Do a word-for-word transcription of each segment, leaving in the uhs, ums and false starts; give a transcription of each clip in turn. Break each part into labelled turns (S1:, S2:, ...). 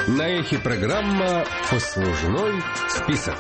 S1: На эхе программа «Послужной список».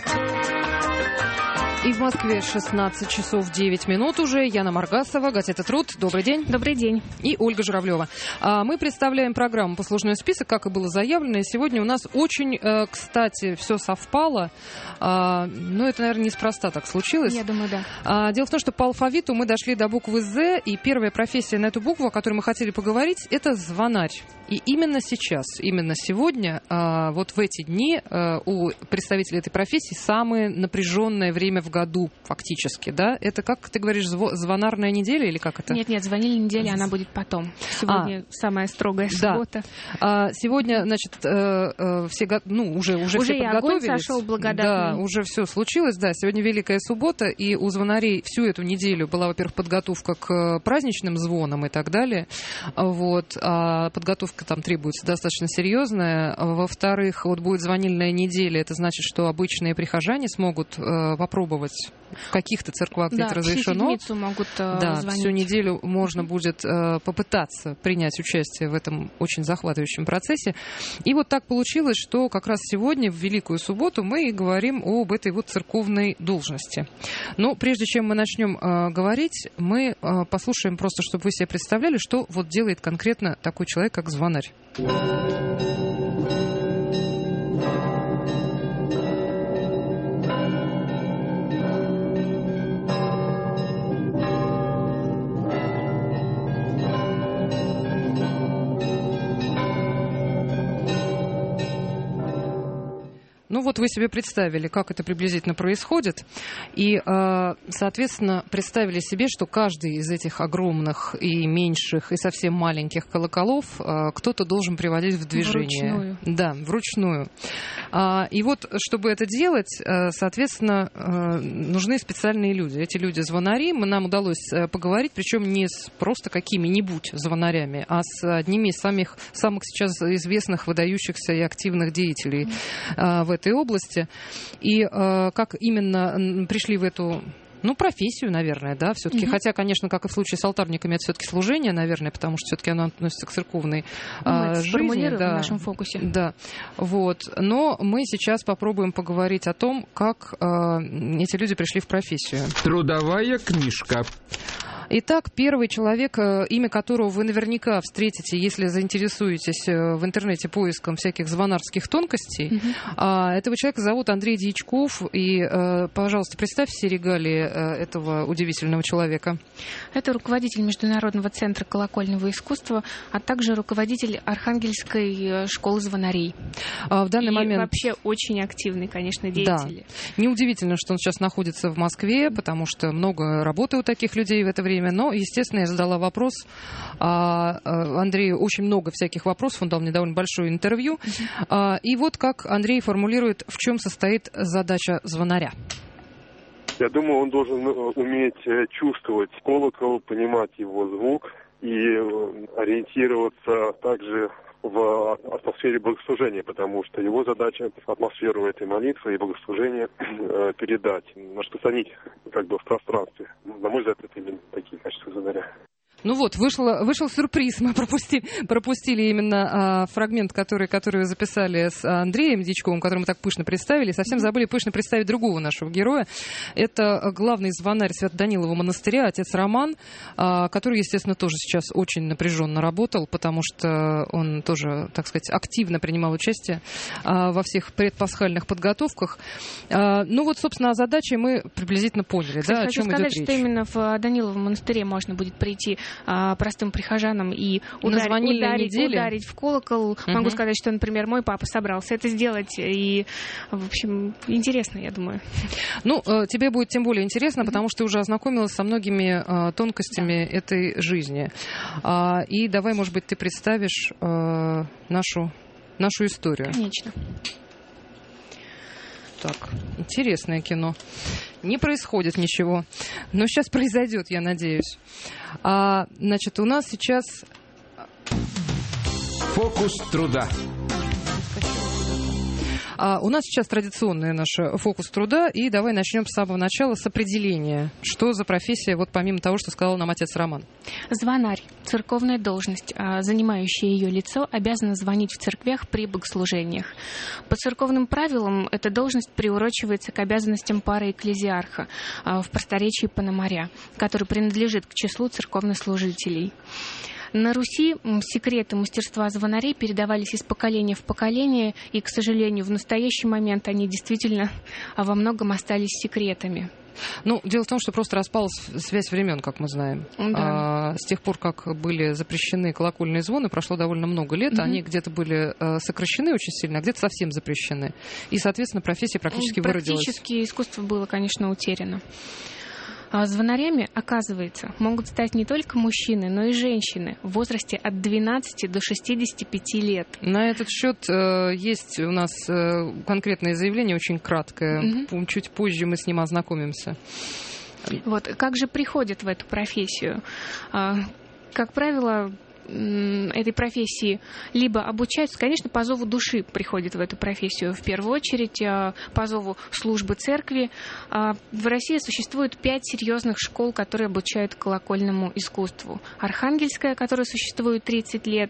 S2: И в Москве шестнадцать часов девять минут уже. Яна Маргасова, газета «Труд». Добрый день.
S3: Добрый день.
S2: И Ольга Журавлева. Мы представляем программу «Послужной список», как и было заявлено. И сегодня у нас очень, кстати, все совпало. Но это, наверное, неспроста так случилось.
S3: Я думаю, да.
S2: Дело в том, что по алфавиту мы дошли до буквы «З», и первая профессия на эту букву, о которой мы хотели поговорить, это звонарь. И именно сейчас, именно сегодня, вот в эти дни у представителей этой профессии самое напряженное время в году, фактически, да? Это, как ты говоришь, звонарная неделя или как это?
S3: Нет, нет, звонили неделя, она будет потом. Сегодня а, самая строгая суббота.
S2: Да. А, сегодня, значит, все, ну, уже, уже,
S3: уже
S2: все подготовились.
S3: Уже и огонь сошел благодатный.
S2: Да, уже все случилось, да. Сегодня Великая суббота, и у звонарей всю эту неделю была, во-первых, подготовка к праздничным звонам и так далее. Вот. А подготовка там требуется достаточно серьезная. Во-вторых, вот будет звонильная неделя, это значит, что обычные прихожане смогут э, попробовать в каких-то церквах, где
S3: да,
S2: это разрешено.
S3: могут э,
S2: да,
S3: звонить.
S2: всю неделю можно будет э, попытаться принять участие в этом очень захватывающем процессе. И вот так получилось, что как раз сегодня, в Великую субботу, мы и говорим об этой вот церковной должности. Но прежде чем мы начнем э, говорить, мы э, послушаем просто, чтобы вы себе представляли, что вот делает конкретно такой человек, как звонарь. Ну вот вы себе представили, как это приблизительно происходит, и, соответственно, представили себе, что каждый из этих огромных и меньших, и совсем маленьких колоколов кто-то должен приводить в движение.
S3: Вручную.
S2: Да, вручную. И вот, чтобы это делать, соответственно, нужны специальные люди. Эти люди звонари, нам удалось поговорить, причем не с просто какими-нибудь звонарями, а с одними из самых, самых сейчас известных, выдающихся и активных деятелей в этой области. И э, как именно пришли в эту, ну, профессию, наверное, да, все-таки. Mm-hmm. Хотя, конечно, как и в случае с алтарниками, это все-таки служение, наверное, потому что все-таки оно относится к церковной
S3: ну,
S2: э, жизни. Да,
S3: в нашем фокусе.
S2: Да, вот. Но мы сейчас попробуем поговорить о том, как э, эти люди пришли в профессию.
S1: Трудовая книжка.
S2: Итак, первый человек, имя которого вы наверняка встретите, если заинтересуетесь в интернете поиском всяких звонарских тонкостей. Mm-hmm. Этого человека зовут Андрей Дьячков. И, пожалуйста, представь все регалии этого удивительного человека.
S3: Это руководитель Международного центра колокольного искусства, а также руководитель Архангельской школы звонарей.
S2: А в данный
S3: и
S2: момент...
S3: вообще очень активный, конечно, деятель.
S2: Да. Неудивительно, что он сейчас находится в Москве, потому что много работы у таких людей в это время. Но, естественно, я задала вопрос. А, Андрею очень много всяких вопросов. Он дал мне довольно большое интервью. Uh-huh. А, и вот как Андрей формулирует, в чем состоит задача звонаря.
S4: Я думаю, он должен уметь чувствовать колокол, понимать его звук и ориентироваться также в атмосфере богослужения, потому что его задача атмосферу этой молитвы и богослужения э, передать, распространить как бы в пространстве. На мой взгляд, это именно такие качества звонаря.
S2: Ну вот, вышло, вышел сюрприз. Мы пропустили, пропустили именно а, фрагмент, который, который вы записали с Андреем Дьячковым, который мы так пышно представили. Совсем забыли пышно представить другого нашего героя. Это главный звонарь Свято-Данилова монастыря, отец Роман, а, который, естественно, тоже сейчас очень напряженно работал, потому что он тоже, так сказать, активно принимал участие а, во всех предпасхальных подготовках. А, ну вот, собственно, о задаче мы приблизительно поняли.
S3: Кстати,
S2: да, о
S3: хочу
S2: чем
S3: сказать,
S2: идет
S3: что
S2: речь.
S3: именно в Даниловом монастыре можно будет прийти простым прихожанам и ударить, ударить, ударить в колокол. Угу. Могу сказать, что, например, мой папа собрался это сделать. И, в общем, интересно, я думаю.
S2: Ну, тебе будет тем более интересно, угу. потому что ты уже ознакомилась со многими uh, тонкостями да. этой жизни. Uh, и давай, может быть, ты представишь uh, нашу, нашу историю.
S3: Конечно.
S2: Так, интересное кино. Не происходит ничего. Но сейчас произойдет, я надеюсь. А, значит, у нас сейчас...
S1: Фокус труда.
S2: А у нас сейчас традиционный наш фокус труда, и давай начнем с самого начала, с определения. Что за профессия, вот помимо того, что сказал нам отец Роман?
S3: Звонарь. Церковная должность. Занимающее ее лицо обязано звонить в церквях при богослужениях. По церковным правилам эта должность приурочивается к обязанностям пароэкклезиарха в просторечии Пономаря, который принадлежит к числу церковнослужителей. На Руси секреты мастерства звонарей передавались из поколения в поколение, и, к сожалению, в настоящий момент они действительно во многом остались секретами.
S2: Ну, дело в том, что просто распалась связь времен, как мы знаем.
S3: Да.
S2: А, с тех пор, как были запрещены колокольные звоны, прошло довольно много лет. Mm-hmm. Они где-то были а, сокращены очень сильно, а где-то совсем запрещены. И, соответственно, профессия практически,
S3: практически
S2: выродилась.
S3: Практически искусство было, конечно, утеряно. А звонарями, оказывается, могут стать не только мужчины, но и женщины в возрасте от двенадцати до шестидесяти пяти лет.
S2: На этот счет э, есть у нас э, конкретное заявление, очень краткое. Mm-hmm. Чуть позже мы с ним ознакомимся.
S3: Вот, как же приходят в эту профессию? А, как правило, этой профессии либо обучаются, конечно, по зову души приходят в эту профессию в первую очередь, по зову службы церкви. В России существует пять серьезных школ, которые обучают колокольному искусству. Архангельская, которая существует тридцать лет,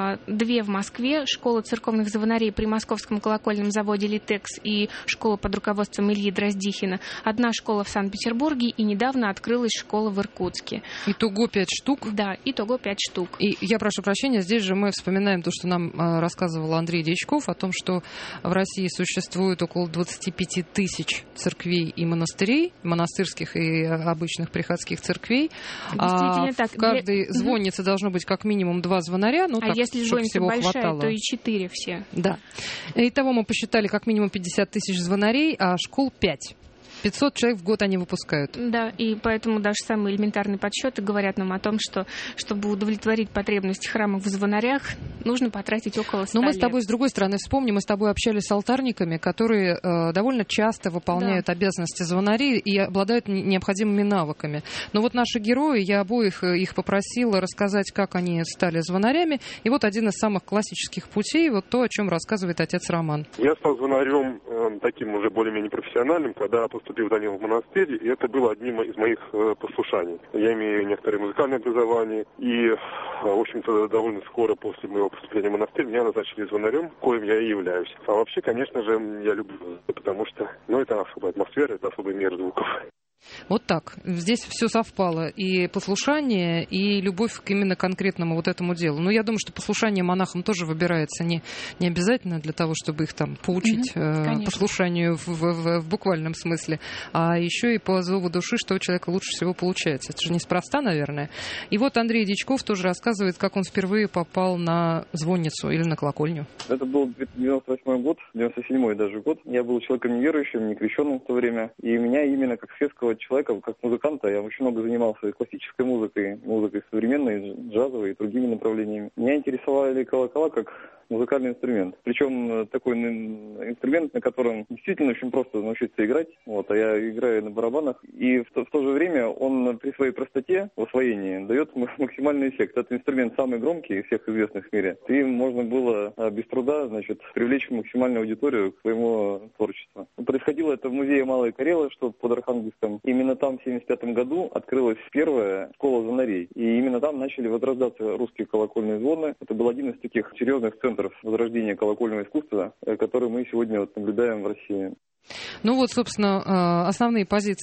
S3: две в Москве, школа церковных звонарей при Московском колокольном заводе «Литекс» и школа под руководством Ильи Дроздихина, одна школа в Санкт-Петербурге, и недавно открылась школа в Иркутске.
S2: Итого пять штук?
S3: Да, итого пять штук.
S2: И я прошу прощения, здесь же мы вспоминаем то, что нам э, рассказывал Андрей Дьячков о том, что в России существует около двадцати пяти тысяч церквей и монастырей, монастырских и обычных приходских церквей.
S3: Действительно
S2: а
S3: так.
S2: В каждой Для... звоннице должно быть как минимум два звонаря. Ну,
S3: а
S2: так,
S3: если звонница большая,
S2: хватало.
S3: то и четыре все.
S2: Да. Итого мы посчитали как минимум пятьдесят тысяч звонарей, а школ пять. пятьсот человек в год они выпускают.
S3: Да, и поэтому даже самые элементарные подсчеты говорят нам о том, что, чтобы удовлетворить потребности храмов в звонарях, нужно потратить около ста лет.
S2: Но мы с тобой, с другой стороны, вспомним, мы с тобой общались с алтарниками, которые э, довольно часто выполняют да. обязанности звонарей и обладают необходимыми навыками. Но вот наши герои, я обоих их попросила рассказать, как они стали звонарями. И вот один из самых классических путей, вот то, о чем рассказывает отец Роман.
S4: Я стал звонарем э, таким уже более-менее профессиональным, когда поступил в Данилов монастырь, и это было одним из моих э, послушаний. Я имею некоторое музыкальное образование, и, э, в общем-то, довольно скоро после моего поступления в монастырь меня назначили звонарем, коим я и являюсь. А вообще, конечно же, я люблю, потому что, ну, это особая атмосфера, это особый мир звуков.
S2: Вот так. Здесь все совпало. И послушание, и любовь к именно конкретному вот этому делу. Но я думаю, что послушание монахам тоже выбирается не, не обязательно для того, чтобы их там поучить mm-hmm, э, послушанию в, в, в буквальном смысле, а еще и по зову души, что у человека лучше всего получается. Это же неспроста, наверное. И вот Андрей Дьячков тоже рассказывает, как он впервые попал на звонницу или на колокольню.
S5: Это был девяносто восьмой год, девяносто седьмой даже год. Я был человеком неверующим, не крещенным в то время. И меня именно как светского человека, как музыканта, я очень много занимался классической музыкой, музыкой современной, джазовой и другими направлениями. Меня интересовали колокола как музыкальный инструмент. Причем такой инструмент, на котором действительно очень просто научиться играть. Вот, а я играю на барабанах. И в то, в то же время он при своей простоте в освоении дает максимальный эффект. Этот инструмент самый громкий из всех известных в мире. И им можно было без труда, значит, привлечь максимальную аудиторию к своему творчеству. Происходило это в музее Малой Карелы, что под Архангельском. Именно там в семьдесят пятом году открылась первая школа звонарей. И именно там начали возрождаться русские колокольные звоны. Это был один из таких серьезных центров возрождения колокольного искусства, который мы сегодня вот наблюдаем в России.
S2: Ну вот, собственно, основные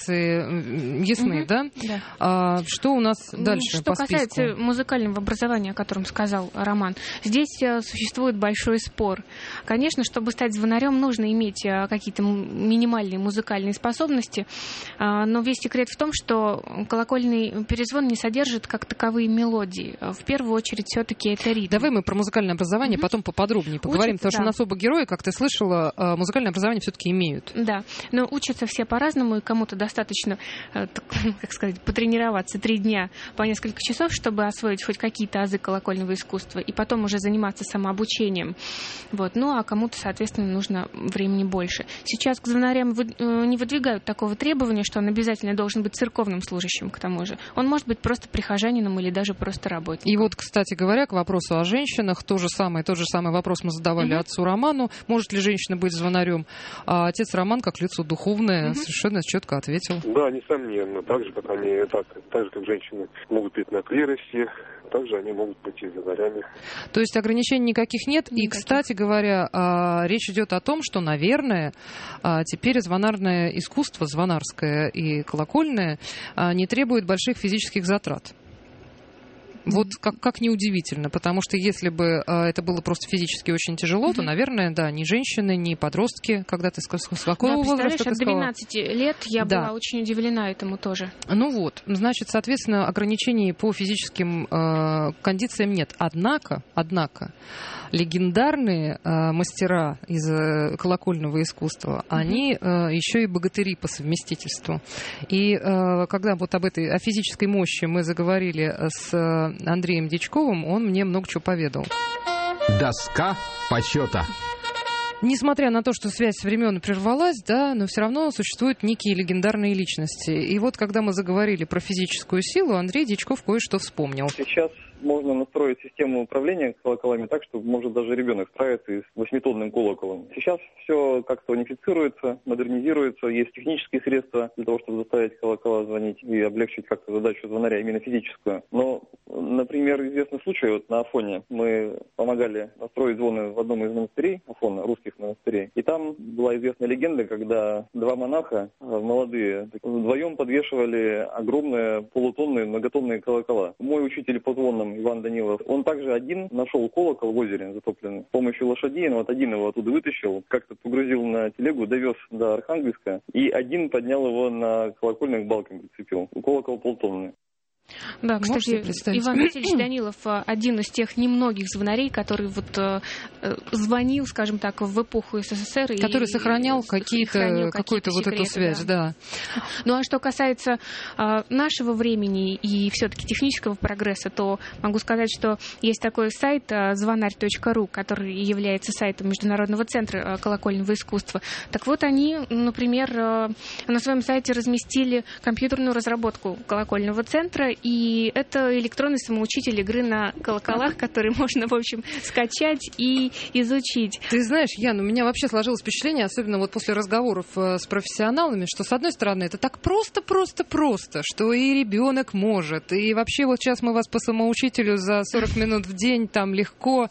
S2: позиции ясны, угу, да?
S3: да.
S2: Что у нас дальше
S3: Что
S2: по списку?
S3: Касается музыкального образования, о котором сказал Роман, здесь существует большой спор. Конечно, чтобы стать звонарем, нужно иметь какие-то минимальные музыкальные способности, но весь секрет в том, что колокольный перезвон не содержит как таковые мелодии. В первую очередь, все-таки это ритм.
S2: Давай мы про музыкальное образование угу. потом поподробнее поговорим, Учится, потому да. что у нас оба героя, как ты слышала, музыкальное образование все-таки имеют.
S3: Да, но учатся все по-разному, и кому-то достаточно, как сказать, потренироваться три дня по несколько часов, чтобы освоить хоть какие-то азы колокольного искусства, и потом уже заниматься самообучением. Вот. Ну, а кому-то, соответственно, нужно времени больше. Сейчас к звонарям не выдвигают такого требования, что он обязательно должен быть церковным служащим, к тому же. Он может быть просто прихожанином или даже просто работником.
S2: И вот, кстати говоря, к вопросу о женщинах, то же самое, тот же самый вопрос мы задавали угу. отцу Роману, может ли женщина быть звонарем, а отец Роман, как лицо духовное, угу. совершенно четко ответил.
S4: Да, несомненно, так же, как они, так, так же, как женщины могут быть на клиросе, также они могут быть и звонарями. То есть ограничений никаких нет, никаких. И, кстати говоря, речь идет о том, что, наверное, теперь звонарное искусство, звонарское и колокольное, не требует больших физических затрат. Вот как, как неудивительно, потому что если бы э, это было просто физически очень тяжело, mm-hmm. то, наверное, да, ни женщины, ни подростки, когда ты сказала, с какого
S3: да,
S2: возраста
S3: ты сказала? От двенадцати лет я да. была очень удивлена этому тоже.
S2: Ну вот, значит, соответственно, ограничений по физическим э, кондициям нет. Однако, однако, легендарные э, мастера из э, колокольного искусства, mm-hmm. они э, еще и богатыри по совместительству. И э, когда вот об этой, о физической мощи мы заговорили с Андреем Дичковым, он мне много чего поведал.
S1: Доска почета.
S2: Несмотря на то, что связь времен прервалась, да, но все равно существуют некие легендарные личности. И вот когда мы заговорили про физическую силу, Андрей Дичков кое-что вспомнил.
S5: Сейчас можно настроить систему управления колоколами так, чтобы может даже ребенок справиться и с восьмитонным колоколом. Сейчас все как-то унифицируется, модернизируется, есть технические средства для того, чтобы заставить колокола звонить и облегчить как-то задачу звонаря, именно физическую. Но, например, известный случай, вот на Афоне мы помогали настроить звоны в одном из монастырей, Афона, русских монастырей, и там была известная легенда, когда два монаха, молодые, вдвоем подвешивали огромные полутонные, многотонные колокола. Мой учитель по звонам Иван Данилов, он также один нашел колокол в озере затопленный. С помощью лошадей, но вот один его оттуда вытащил, как-то погрузил на телегу, довез до Архангельска, и один поднял его на колокольных балках, прицепил. Колокол полтонный.
S3: Да, кстати, Иван Васильевич Данилов один из тех немногих звонарей, который вот э, звонил, скажем так, в эпоху СССР.
S2: Который и, сохранял, и, какие-то, сохранял какую-то вот эту связь, да.
S3: да. Ну а что касается э, нашего времени и все-таки технического прогресса, то могу сказать, что есть такой сайт э, звонарь точка ру, который является сайтом Международного центра э, колокольного искусства. Так вот, они, например, э, на своем сайте разместили компьютерную разработку колокольного центра, и это электронный самоучитель игры на колоколах, который можно, в общем, скачать и изучить.
S2: Ты знаешь, Ян, у меня вообще сложилось впечатление, особенно вот после разговоров с профессионалами, что, с одной стороны, это так просто-просто-просто, что и ребенок может, и вообще вот сейчас мы вас по самоучителю за сорок минут в день, там легко,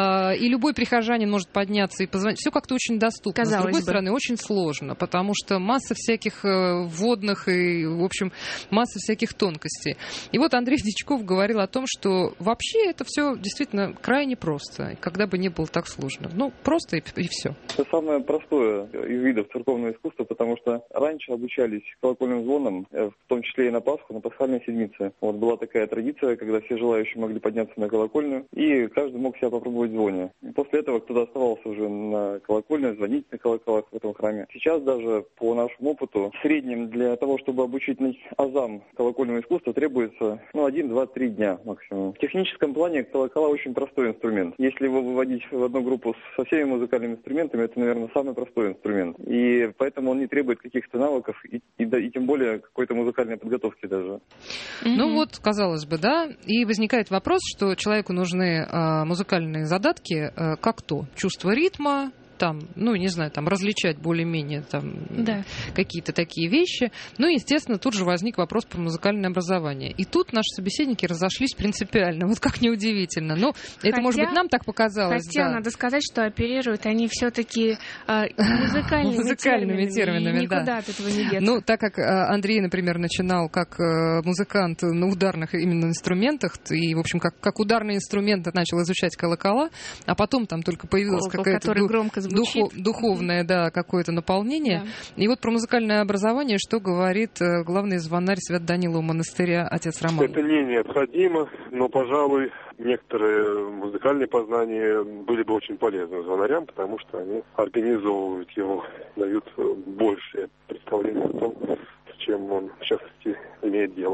S2: и любой прихожанин может подняться и позвонить. Все как-то очень доступно.
S3: Казалось
S2: с другой
S3: бы.
S2: стороны, очень сложно, потому что масса всяких вводных и, в общем, масса всяких тонкостей. И вот Андрей Дичков говорил о том, что вообще это все действительно крайне просто, когда бы не было так сложно. Ну, просто и, и все.
S5: Это самое простое из видов церковного искусства, потому что раньше обучались колокольным звонам, в том числе и на Пасху, на пасхальной седмице. Вот была такая традиция, когда все желающие могли подняться на колокольню, и каждый мог себя попробовать в звоне. И после этого кто-то оставался уже на колокольне, звонить на колоколах в этом храме. Сейчас даже по нашему опыту, в среднем для того, чтобы обучить азам колокольного искусства, требуется ну, один, два, три дня максимум. В техническом плане колокола очень простой инструмент. Если его выводить в одну группу со всеми музыкальными инструментами, это, наверное, самый простой инструмент. И поэтому он не требует каких-то навыков и, и, и тем более какой-то музыкальной подготовки даже.
S2: Mm-hmm. Ну вот, казалось бы, да. И возникает вопрос, что человеку нужны э, музыкальные задатки, э, как то чувство ритма, там, ну, не знаю, там, различать более-менее там да. какие-то такие вещи. Ну, естественно, тут же возник вопрос про музыкальное образование. И тут наши собеседники разошлись принципиально. Вот как неудивительно. Ну, хотя, это, может быть, нам так показалось.
S3: Хотя, да. надо сказать, что оперируют они все-таки э, музыкальными,
S2: музыкальными терминами, терминами
S3: никуда
S2: да.
S3: от этого не деться.
S2: Ну, так как Андрей, например, начинал как музыкант на ударных именно инструментах, и, в общем, как, как ударный инструмент начал изучать колокола, а потом там только появилась
S3: Колокол,
S2: какая-то...
S3: который громко
S2: Духу, духовное, да, какое-то наполнение. Да. И вот про музыкальное образование, что говорит главный звонарь Свято-Данилового монастыря отец Роман?
S4: Это не необходимо, но, пожалуй, некоторые музыкальные познания были бы очень полезны звонарям, потому что они организовывают его, дают большее представление о том, с чем он в частности имеет дело.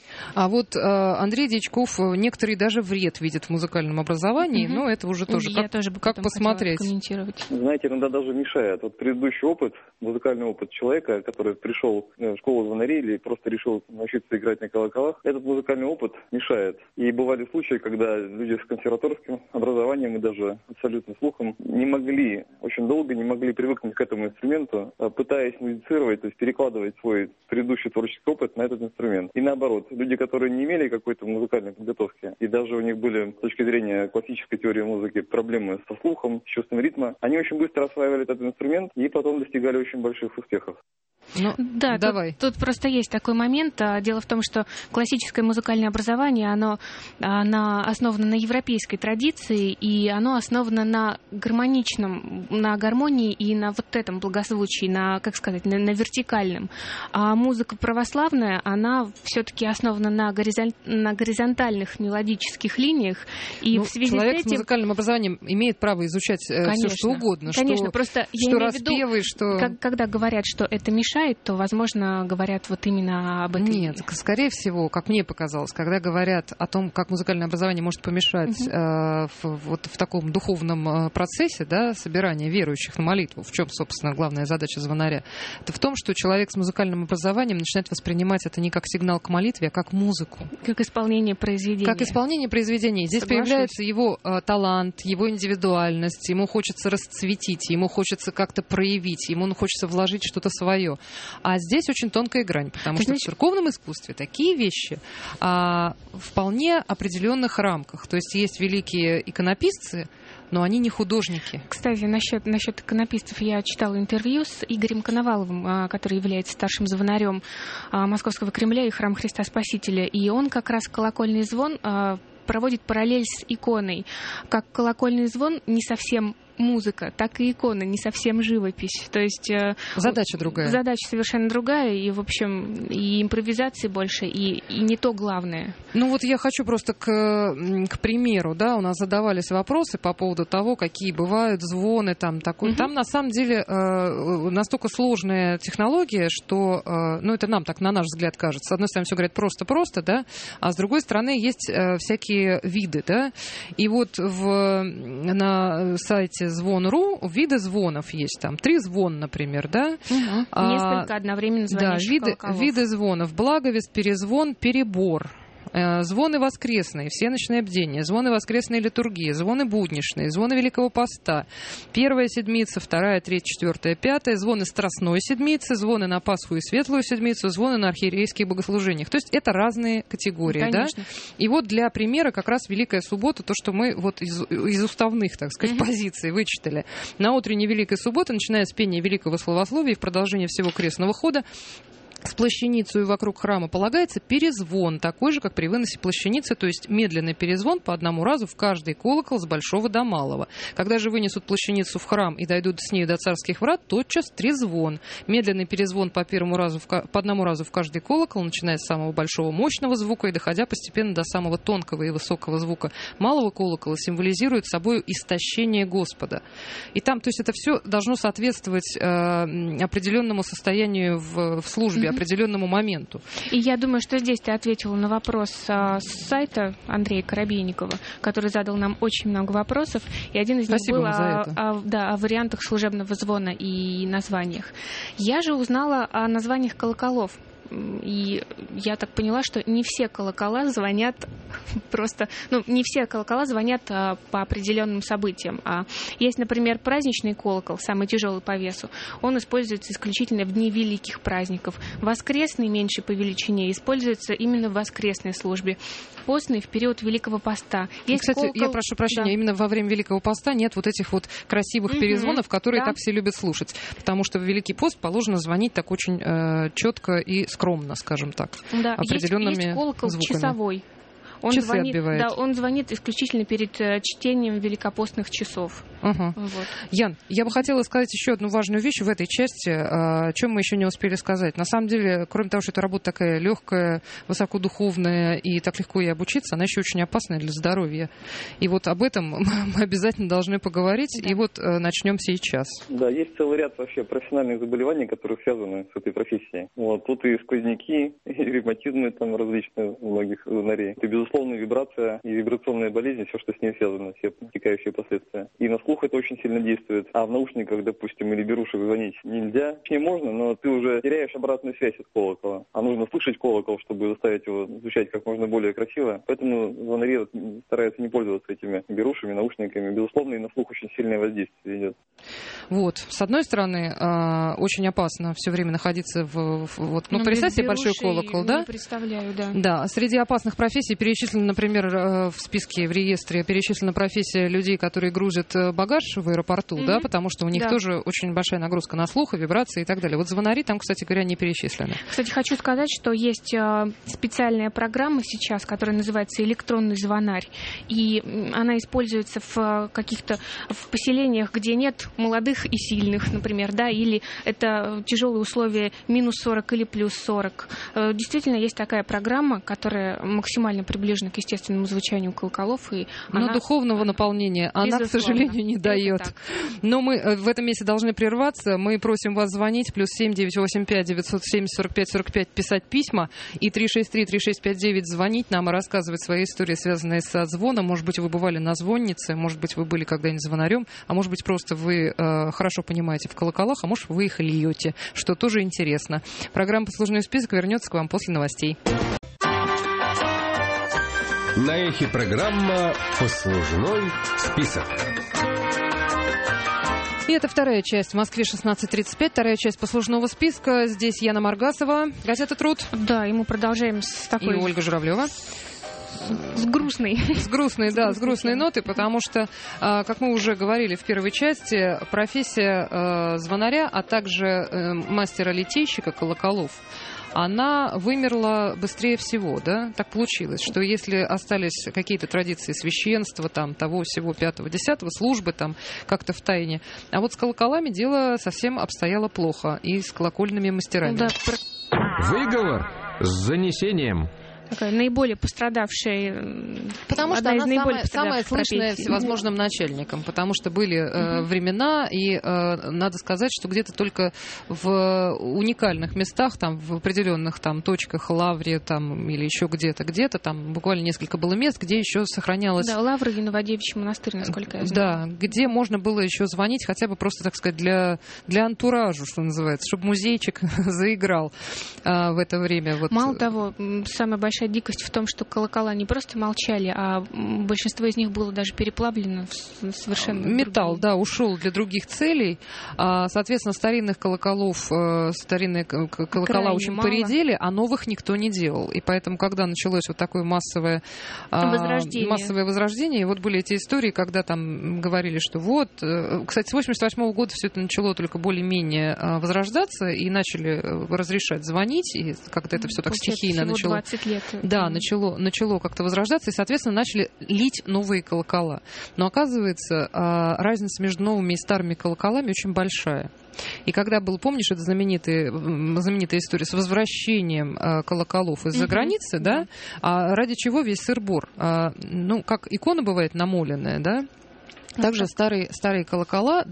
S2: А вот э, Андрей Дьячков некоторые даже вред видит в музыкальном образовании, mm-hmm. но это уже тоже
S3: Я
S2: как,
S3: тоже бы
S2: как посмотреть.
S5: Знаете, иногда даже мешает. Вот предыдущий опыт, музыкальный опыт человека, который пришел в школу звонарей или просто решил научиться играть на колоколах, этот музыкальный опыт мешает. И бывали случаи, когда люди с консерваторским образованием и даже абсолютным слухом не могли, очень долго не могли привыкнуть к этому инструменту, пытаясь музицировать, то есть перекладывать свой предыдущий творческий опыт на этот инструмент. И наоборот, люди, которые не имели какой-то музыкальной подготовки, и даже у них были, с точки зрения классической теории музыки, проблемы со слухом, с чувством ритма, они очень быстро осваивали этот инструмент и потом достигали очень больших успехов.
S3: Ну, да, давай. Тут, тут просто есть такой момент. Дело в том, что классическое музыкальное образование, оно, оно основано на европейской традиции, и оно основано на гармоничном, на гармонии и на вот этом благозвучии, на, как сказать, на, на вертикальном. А музыка православная, она все-таки основана на, горизон, на горизонтальных мелодических линиях. И
S2: ну,
S3: в связи
S2: человек
S3: с этим...
S2: с музыкальным образованием имеет право изучать
S3: конечно,
S2: все, что угодно.
S3: Конечно,
S2: что,
S3: просто
S2: что
S3: я
S2: распевы,
S3: виду,
S2: что...
S3: Как, когда говорят, что это мешает, то, возможно, говорят вот именно об этом.
S2: Нет, скорее всего, как мне показалось, когда говорят о том, как музыкальное образование может помешать угу. э, в, вот в таком духовном процессе, да, собирания верующих на молитву, в чем, собственно, главная задача звонаря, это в том, что человек с музыкальным образованием начинает воспринимать это не как сигнал к молитве, а как музыку.
S3: Как исполнение произведения.
S2: Как исполнение произведения. Здесь Соглашусь. Появляется его э, талант, его индивидуальность, ему хочется расцветить, ему хочется как-то проявить, ему хочется вложить что-то свое. А здесь очень тонкая грань, потому Ты что знаешь... в церковном искусстве такие вещи а, вполне определенных рамках. То есть есть великие иконописцы, но они не художники.
S3: Кстати, насчет, насчет иконописцев я читала интервью с Игорем Коноваловым, который является старшим звонарем Московского Кремля и Храма Христа Спасителя. И он как раз колокольный звон проводит параллель с иконой. Как колокольный звон не совсем музыка, так и икона, не совсем живопись. То есть
S2: задача другая.
S3: Задача совершенно другая, и, в общем, и импровизации больше, и, и не то главное.
S2: Ну вот я хочу просто к, к примеру, да, у нас задавались вопросы по поводу того, какие бывают звоны там такой. Uh-huh. Там на самом деле э, настолько сложная технология, что, э, ну это нам так на наш взгляд кажется. С одной стороны все говорят просто-просто, да, а с другой стороны есть э, всякие виды, да. И вот в, на сайте звон.ру виды звонов есть. Там три звона, например, да?
S3: Угу. А, несколько одновременно звонящих
S2: да, виды,
S3: колоколов.
S2: виды звонов. Благовест, перезвон, перебор. Звоны воскресные, всеночные бдения, звоны воскресной литургии, звоны будничные, звоны Великого Поста, первая седмица, вторая, третья, четвертая, пятая, звоны Страстной седмицы, звоны на Пасху и Светлую седмицу, звоны на архиерейских богослужениях. То есть это разные категории, да? И вот для примера как раз Великая Суббота, то, что мы вот из, из уставных, так сказать, mm-hmm. позиций вычитали. На утренней Великой Субботы, начиная с пения Великого Словословия и в продолжение всего крестного хода, с плащаницей вокруг храма полагается перезвон, такой же, как при выносе плащаницы, то есть медленный перезвон по одному разу в каждый колокол с большого до малого. Когда же вынесут плащаницу в храм и дойдут с нею до царских врат, тотчас трезвон. Медленный перезвон по первому разу, в, по одному разу в каждый колокол, начиная с самого большого мощного звука и доходя постепенно до самого тонкого и высокого звука малого колокола, символизирует собой истощение Господа. И там, то есть это все должно соответствовать э, определенному состоянию в, в службе, определенному моменту.
S3: И я думаю, что здесь ты ответила на вопрос а, с сайта Андрея Коробейникова, который задал нам очень много вопросов, и один из
S2: Спасибо
S3: них был
S2: о,
S3: о, да, о вариантах служебного звона и названиях. Я же узнала о названиях колоколов. И я так поняла, что не все колокола звонят просто... Ну, не все колокола звонят а, по определенным событиям. А есть, например, праздничный колокол, самый тяжелый по весу. Он используется исключительно в дни великих праздников. Воскресный, меньше по величине, используется именно в воскресной службе. Постный в период Великого Поста. Есть
S2: Кстати,
S3: колокол...
S2: я прошу прощения, да. Именно во время Великого Поста нет вот этих вот красивых mm-hmm. перезвонов, которые да. так все любят слушать. Потому что в Великий Пост положено звонить так очень э, четко и скромно, скажем так,
S3: да.
S2: определенными
S3: есть, есть колокол
S2: звуками.
S3: Часовой. Он
S2: часы
S3: звонит,
S2: отбивает.
S3: Да, он звонит исключительно перед чтением великопостных часов.
S2: Угу. Вот. Ян, я бы хотела сказать еще одну важную вещь в этой части, о чем мы еще не успели сказать. На самом деле, кроме того, что эта работа такая легкая, высокодуховная и так легко ей обучиться, она еще очень опасная для здоровья. И вот об этом мы обязательно должны поговорить. Да. И вот начнем сейчас.
S5: Да, есть целый ряд вообще профессиональных заболеваний, которые связаны с этой профессией. Вот. Тут и сквозняки, и ревматизмы там различные у многих звонарей. Это, безусловно, вибрация и вибрационные болезни, все, что с ней связано, все протекающие последствия. И на слух это очень сильно действует. А в наушниках, допустим, или берушах звонить нельзя. Не можно, но ты уже теряешь обратную связь от колокола. А нужно слышать колокол, чтобы заставить его звучать как можно более красиво. Поэтому звонари стараются не пользоваться этими берушами, наушниками. Безусловно, и на слух очень сильное воздействие идет.
S2: Вот. С одной стороны, очень опасно все время находиться в... в вот, ну, представь себе большой колокол, да?
S3: Не представляю, да.
S2: Да. Среди опасных профессий перечислено, например, в списке, в реестре перечислена профессия людей, которые грузят багаж в аэропорту, mm-hmm. да, потому что у них да. тоже очень большая нагрузка на слух, вибрации и так далее. Вот звонари там, кстати говоря, не перечислены.
S3: Кстати, хочу сказать, что есть специальная программа сейчас, которая называется «Электронный звонарь», и она используется в каких-то в поселениях, где нет молодых и сильных, например, да, или это тяжелые условия минус сорок или плюс сорок. Действительно, есть такая программа, которая максимально приближена к естественному звучанию колоколов. И
S2: Но
S3: она...
S2: духовного наполнения она, к сожалению, не дает. Но мы в этом месте должны прерваться. Мы просим вас звонить. Плюс семь девятьсот восемьдесят пять девятьсот семьдесят сорок пять сорок пять, писать письма. И три шесть три три шесть пять девять звонить нам и рассказывать свои истории, связанные с звоном. Может быть, вы бывали на звоннице, может быть, вы были когда-нибудь звонарем, а может быть, просто вы э, хорошо понимаете в колоколах, а может, вы их льете, что тоже интересно. Программа «Послужной список» вернется к вам после новостей.
S1: На эхе программа «Послужной список».
S2: И это вторая часть. В Москве шестнадцать тридцать пять, вторая часть послужного списка. Здесь Яна Маргасова, газета «Труд».
S3: Да, и мы продолжаем с такой...
S2: И Ольга Журавлева.
S3: С грустной.
S2: С грустной, да, с грустной ноты, потому что, как мы уже говорили в первой части, профессия звонаря, а также мастера-литейщика колоколов, она вымерла быстрее всего, да? Так получилось, что если остались какие-то традиции священства, там, того, всего, пятого, десятого, службы там как-то в тайне, а вот с колоколами дело совсем обстояло плохо, и с колокольными мастерами.
S3: Да,
S1: выговор с занесением.
S3: Такая наиболее пострадавшая.
S2: Потому что она самая, самая слышная всевозможным начальникам, потому что были э, времена, и э, надо сказать, что где-то только в уникальных местах, там, в определенных там, точках, Лавре там, или еще где-то, где-то, там буквально несколько было мест, где еще сохранялось...
S3: Да, Лавра и Новодевичий монастырь, насколько я
S2: Да,
S3: знаю.
S2: где можно было еще звонить, хотя бы просто, так сказать, для, для антуража, что называется, чтобы музейчик заиграл э, в это время. Вот.
S3: Мало того, самая большая дикость в том, что колокола не просто молчали, а большинство из них было даже переплавлено в совершенно...
S2: Металл, другие. Да, ушел для других целей. Соответственно, старинных колоколов, старинные колокола Крайне очень мало. Поредели, а новых никто не делал. И поэтому, когда началось вот такое массовое возрождение, массовое возрождение, и вот были эти истории, когда там говорили, что вот... Кстати, с восемьдесят восьмого года все это начало только более-менее возрождаться, и начали разрешать звонить, и как-то это все так Получается, стихийно начало...
S3: двадцать лет.
S2: Да, начало, начало как-то возрождаться, и, соответственно, начали лить новые колокола. Но, оказывается, разница между новыми и старыми колоколами очень большая. И когда был, помнишь, это знаменитая, знаменитая история с возвращением колоколов из-за mm-hmm. границы, да, а ради чего весь сыр-бор? Ну, как икона бывает намоленная, да, также старые, старые колокола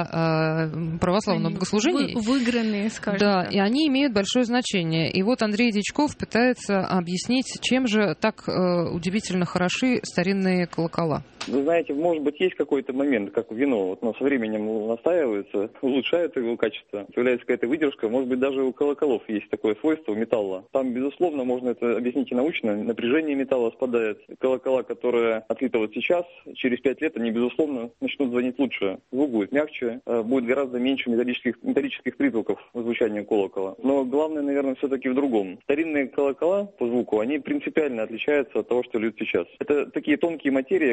S2: для э, православного
S3: они
S2: богослужения.
S3: Вы, выигранные, скажем
S2: Да,
S3: так.
S2: и они имеют большое значение. И вот Андрей Дичков пытается объяснить, чем же так э, удивительно хороши старинные колокола.
S5: Вы знаете, может быть, есть какой-то момент, как вино, вот, но со временем настаивается, улучшает его качество, появляется какая-то выдержка, может быть, даже у колоколов есть такое свойство металла. Там, безусловно, можно это объяснить и научно, напряжение металла спадает. Колокола, которые отлиты вот сейчас, через пять лет, они, безусловно, начнут звонить лучше. Звук будет мягче, будет гораздо меньше металлических, металлических призвуков в звучании колокола. Но главное, наверное, все-таки в другом. Старинные колокола по звуку, они принципиально отличаются от того, что льют сейчас. Это такие тонкие материи, которые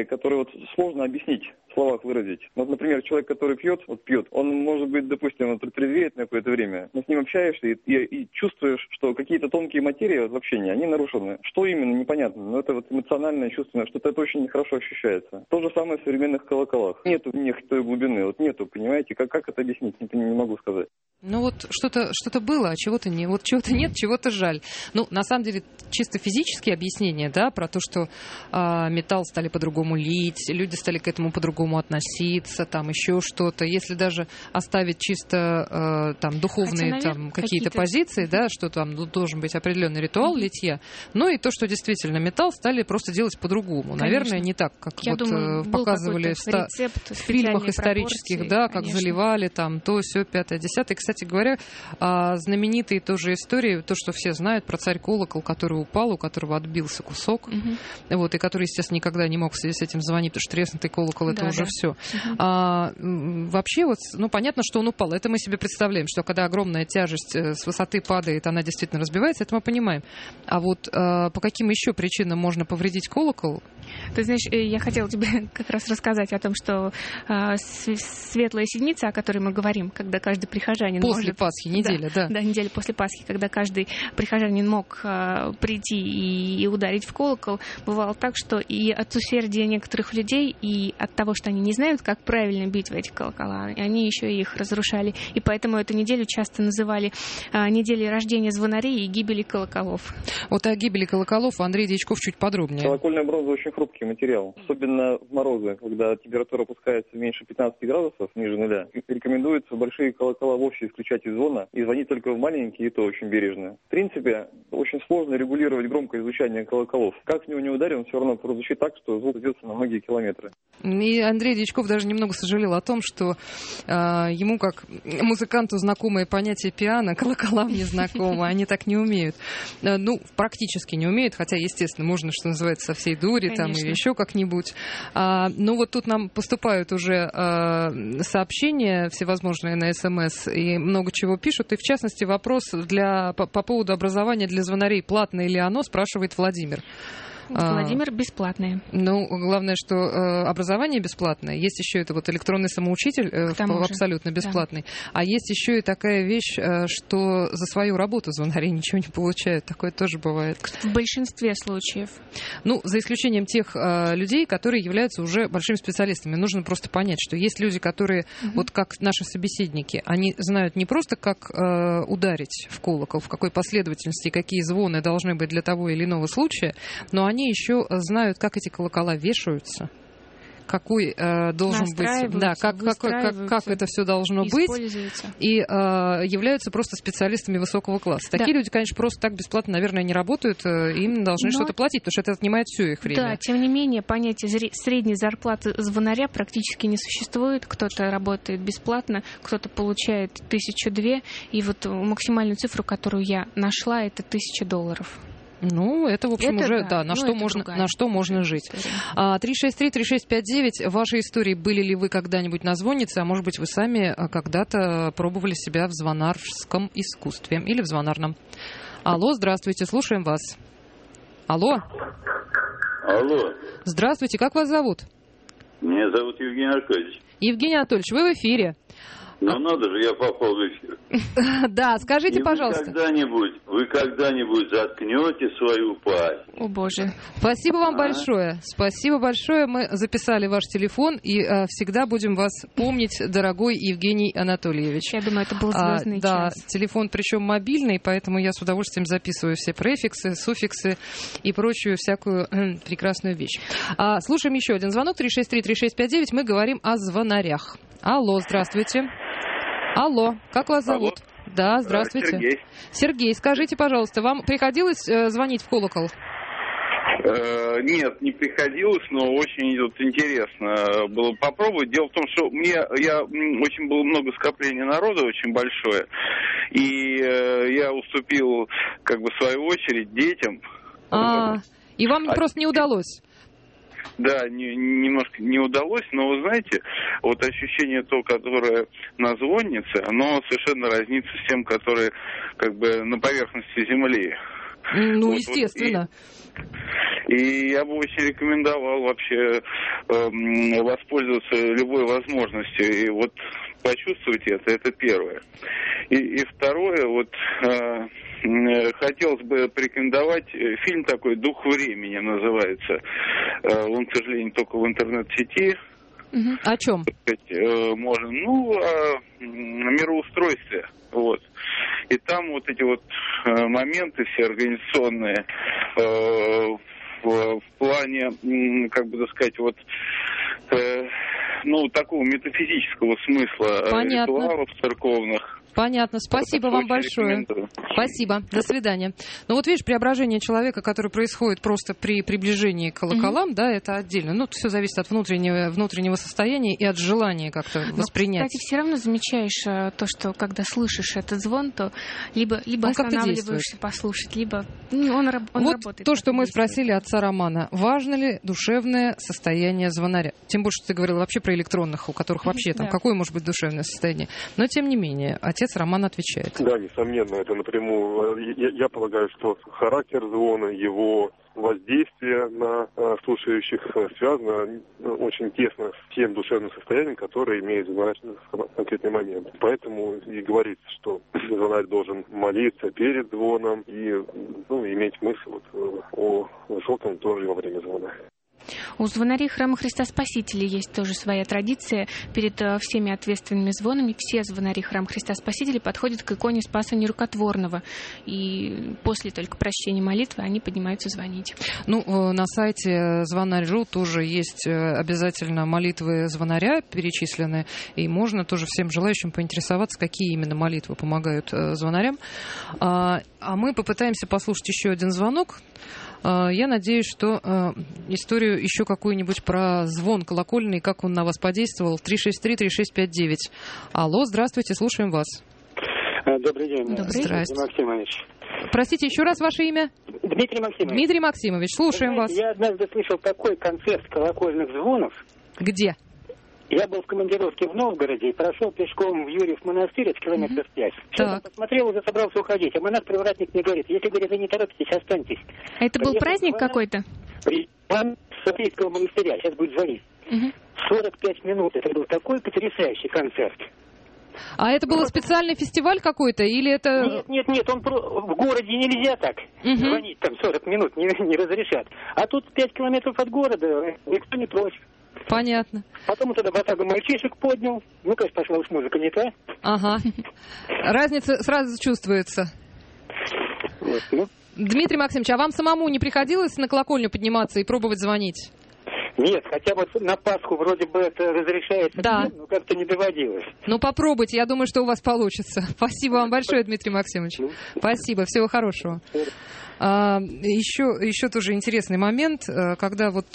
S5: вот сложно объяснить, в словах выразить. Вот, например, человек, который пьет, вот пьет, он, может быть, допустим, он трезвеет на какое-то время, но с ним общаешься и, и, и чувствуешь, что какие-то тонкие материи вот, в общении, они нарушены. Что именно, непонятно, но это вот эмоциональное, чувственное, что-то это очень нехорошо ощущается. То же самое в современных колоколах. Нету в них той глубины, вот нету, понимаете, как, как это объяснить, не, не могу сказать.
S2: Ну вот что-то, что-то было, а чего-то не, вот чего-то нет, чего-то жаль. Ну, на самом деле, чисто физические объяснения, да, про то, что э, металл стали по-другому лить, люди стали к этому по-другому относиться, там еще что-то. Если даже оставить чисто э, там духовные Хотя, наверное, там, какие-то, какие-то позиции, да, что там ну, должен быть определенный ритуал mm-hmm. литья, ну и то, что действительно металл стали просто делать по-другому. Конечно. Наверное, не так, как Я вот думаю, показывали в, ста- в фильмах исторических, да, как конечно. заливали там то, сё, пятое, десятое. Кстати говоря, знаменитые тоже истории, то, что все знают про царь-колокол, который упал, у которого отбился кусок, mm-hmm. вот, и который, естественно, никогда не мог в связи с этим звонить, потому что треснутый колокол — это да, уже да. все. Mm-hmm. А, вообще, вот, ну, понятно, что он упал. Это мы себе представляем, что когда огромная тяжесть с высоты падает, она действительно разбивается, это мы понимаем. А вот а, по каким еще причинам можно повредить колокол?
S3: Ты знаешь, я хотела тебе как раз рассказать о том, что а, светлая седмица, о которой мы говорим, когда каждый прихожанин
S2: после
S3: может...
S2: Пасхи, неделя, да.
S3: Да, да, неделя после Пасхи, когда каждый прихожанин мог а, прийти и, и ударить в колокол, бывало так, что и от усердия некоторых людей, и от того, что они не знают, как правильно бить в эти колокола, они еще и их разрушали. И поэтому эту неделю часто называли а, неделей рождения звонарей и гибели колоколов.
S2: Вот о гибели колоколов Андрей Дьячков чуть подробнее.
S5: Колокольная бронза очень хрупкий материал, особенно в морозы, когда температура опускается меньше пятнадцати градусов, ниже нуля. Рекомендуется большие колокола вовсе исключать из звона и звонить только в маленькие, и то очень бережно. В принципе, очень сложно регулировать громкое звучание колоколов. Как в него не ударил, он все равно прозвучит так, что звук идется на многие километры.
S2: И Андрей Дьячков даже немного сожалел о том, что э, ему, как музыканту, знакомое понятие пиано, колоколам не знакомо, они так не умеют. Э, ну, практически не умеют, хотя, естественно, можно, что называется, со всей дури, Конечно. там, или еще как-нибудь. А, но вот тут нам поступают уже э, сообщения всевозможные на СМС, и много чего пишут, и, в частности, вопрос для, по, по поводу образования для звонарей, платное ли оно, спрашивает Владимир.
S3: Владимир, бесплатное.
S2: Ну, главное, что э, образование бесплатное. Есть еще это вот электронный самоучитель э, абсолютно бесплатный. Да. А есть еще и такая вещь, э, что за свою работу звонари ничего не получают. Такое тоже бывает.
S3: В большинстве случаев.
S2: Ну, за исключением тех э, людей, которые являются уже большими специалистами. Нужно просто понять, что есть люди, которые, угу. вот как наши собеседники, они знают не просто, как э, ударить в колокол, в какой последовательности, какие звоны должны быть для того или иного случая, но они Они еще знают, как эти колокола вешаются, какой э, должен быть, да, как, как, как, как это все должно быть, и э, являются просто специалистами высокого класса. Такие да. люди, конечно, просто так бесплатно, наверное, не работают, им должны Но... что-то платить, потому что это отнимает все их время.
S3: Да, тем не менее, понятие средней зарплаты звонаря практически не существует. Кто-то работает бесплатно, кто-то получает тысячу-две, и вот максимальную цифру, которую я нашла, это тысяча долларов.
S2: Ну, это, в общем, это уже, да, да на, что можно, на что можно жить. три шесть три три шесть пять девять. Ваши истории, были ли вы когда-нибудь на звоннице, а может быть, вы сами когда-то пробовали себя в звонарском искусстве или в звонарном. Алло, здравствуйте, слушаем вас. Алло.
S6: Алло.
S2: Здравствуйте, как вас зовут?
S6: Меня зовут Евгений Аркадьевич.
S2: Евгений Анатольевич, вы в эфире.
S6: Ну, а... надо же, я попал в эфир.
S2: Да, скажите,
S6: и
S2: пожалуйста.
S6: Вы когда-нибудь, вы когда-нибудь заткнете свою пасть.
S3: О, Боже.
S2: Спасибо вам а? большое. Спасибо большое. Мы записали ваш телефон и а, всегда будем вас помнить, дорогой Евгений Анатольевич.
S3: Я думаю, это был звездный
S2: а, да,
S3: час.
S2: Телефон причем мобильный, поэтому я с удовольствием записываю все префиксы, суффиксы и прочую всякую э, прекрасную вещь. А, слушаем еще один звонок. три шесть три три шесть пять девять. Мы говорим о звонарях. Алло, здравствуйте. Алло, как вас зовут? Алло. Да, здравствуйте.
S7: Сергей.
S2: Сергей, скажите, пожалуйста, вам приходилось э, звонить в колокол?
S7: Э, нет, не приходилось, но очень вот, интересно было попробовать. Дело в том, что мне я очень было много скопления народа, очень большое, и э, я уступил, как бы, в свою очередь детям.
S2: А, и вам а... просто не удалось?
S7: Да, не, немножко не удалось, но вы знаете, вот ощущение то, которое на звоннице, оно совершенно разнится с тем, которое как бы на поверхности земли.
S2: Ну, вот, естественно.
S7: И я бы очень рекомендовал вообще э, воспользоваться любой возможностью. И вот почувствовать это, это первое. И, и второе, вот э, хотелось бы порекомендовать фильм такой «Дух времени» называется. Э, он, к сожалению, только в интернет-сети.
S2: Uh-huh. О чем?
S7: Э, можно, ну, о мироустройстве. Вот. И там вот эти вот э, моменты все организационные э, в, в плане, э, как бы так сказать, вот э, ну, такого метафизического смысла.
S2: Понятно.
S7: Ритуалов церковных.
S2: Понятно. Спасибо вам большое. Спасибо. До свидания. Ну вот видишь, преображение человека, которое происходит просто при приближении к колоколам, mm-hmm. да, это отдельно. Ну, все зависит от внутреннего, внутреннего состояния и от желания как-то Но, воспринять.
S3: Кстати, все равно замечаешь то, что когда слышишь этот звон, то либо, либо останавливаешься послушать, либо ну, он, он
S2: вот
S3: работает.
S2: То, что мы спросили отца Романа. Важно ли душевное состояние звонаря? Тем больше, что ты говорила вообще про электронных, у которых вообще там, да. какое может быть душевное состояние. Но, тем не менее, отец Роман отвечает.
S4: Да, несомненно, это напрямую. Я, я полагаю, что характер звона, его воздействие на э, слушающих э, связано э, очень тесно с тем душевным состоянием, которое имеет звонарь в конкретный момент. Поэтому и говорится, что звонарь должен молиться перед звоном и ну, иметь мысль вот, э, о высоком тоже во время звона.
S3: У звонарей Храма Христа Спасителя есть тоже своя традиция. Перед всеми ответственными звонами все звонари Храма Христа Спасителя подходят к иконе Спаса Нерукотворного. И после только прощения молитвы они поднимаются звонить.
S2: Ну, на сайте звонарь точка ру тоже есть обязательно молитвы звонаря перечислены. И можно тоже всем желающим поинтересоваться, какие именно молитвы помогают звонарям. А мы попытаемся послушать еще один звонок. Я надеюсь, что э, историю еще какую-нибудь про звон колокольный, как он на вас подействовал. три шесть три три шесть пять девять. Алло, здравствуйте, слушаем вас.
S8: Добрый день.
S2: Добрый.
S8: Здравствуйте. Дмитрий Максимович.
S2: Простите, еще раз ваше имя?
S8: Дмитрий Максимович.
S2: Дмитрий Максимович, слушаем
S8: знаете,
S2: вас.
S8: Я однажды слышал такой концерт колокольных звонов.
S2: Где?
S8: Я был в командировке в Новгороде и прошел пешком в Юрьев монастырь, это километров пять. Сейчас посмотрел, уже собрался уходить. А монах-привратник мне говорит, если, говорит, вы не торопитесь, останьтесь.
S3: Это был праздник какой-то?
S8: С Софийского монастыря, сейчас будет звонить. Угу. сорок пять минут, это был такой потрясающий концерт.
S2: А это был специальный фестиваль какой-то, или это...
S8: Нет, нет, нет, он про... в городе нельзя так угу. звонить, там сорок минут не, не разрешат. А тут пять километров от города, никто не против.
S2: Понятно.
S8: Потом он туда батагу мальчишек поднял. Ну, конечно, пошла уж музыка не та.
S2: Ага. Разница сразу чувствуется.
S8: Вот, ну.
S2: Дмитрий Максимович, а вам самому не приходилось на колокольню подниматься и пробовать звонить?
S8: Нет, хотя вот на Пасху вроде бы это разрешается,
S2: да.
S8: но как-то не доводилось.
S2: Ну, попробуйте, я думаю, что у вас получится. Спасибо вам большое, Дмитрий Максимович. Спасибо, всего хорошего. А, еще, еще тоже интересный момент, когда вот,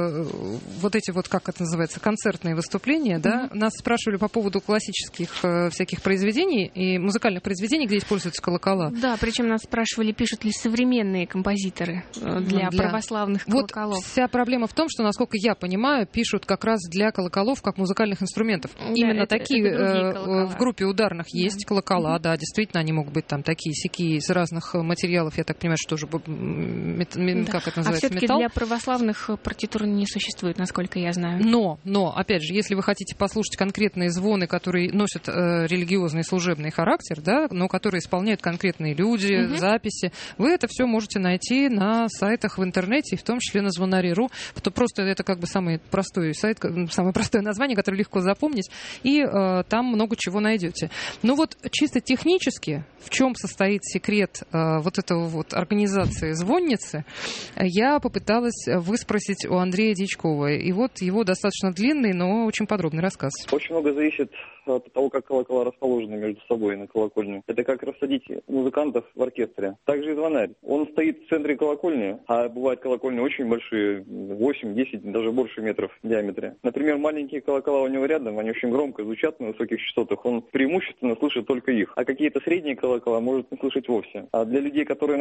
S2: вот эти вот, как это называется, концертные выступления, mm-hmm. да, нас спрашивали по поводу классических всяких произведений и музыкальных произведений, где используются колокола.
S3: Да, причем нас спрашивали, пишут ли современные композиторы для, для... православных колоколов.
S2: Вот вся проблема в том, что, насколько я понимаю, пишут как раз для колоколов как музыкальных инструментов. Да, Именно это, такие это в группе ударных есть да. колокола, mm-hmm. да, действительно, они могут быть там такие-сякие из разных материалов, я так понимаю, что тоже, мет, да. как это называется,
S3: а все-таки
S2: металл.
S3: Для православных партитур не существует, насколько я знаю.
S2: Но, но, опять же, если вы хотите послушать конкретные звоны, которые носят э, религиозный служебный характер, да, но которые исполняют конкретные люди, угу. записи, вы это все можете найти на сайтах в интернете, в том числе на звонари точка ру. То просто это как бы самый простой сайт, самое простое название, которое легко запомнить, и э, там много чего найдете. Ну вот чисто технически, в чем состоит секрет э, вот этого вот организации звонницы, я попыталась выспросить у Андрея Дьячкова. И вот его достаточно длинный, но очень подробный рассказ.
S5: Очень много зависит от того, как колокола расположены между собой на колокольне. Это как рассадить музыкантов в оркестре. Также и звонарь. Он стоит в центре колокольни, а бывают колокольни очень большие, восемь, десять, даже больше метров в диаметре. Например, маленькие колокола у него рядом, они очень громко звучат на высоких частотах. Он преимущественно слышит только их. А какие-то средние колокола может не слышать вовсе. А для людей, которые находятся внизу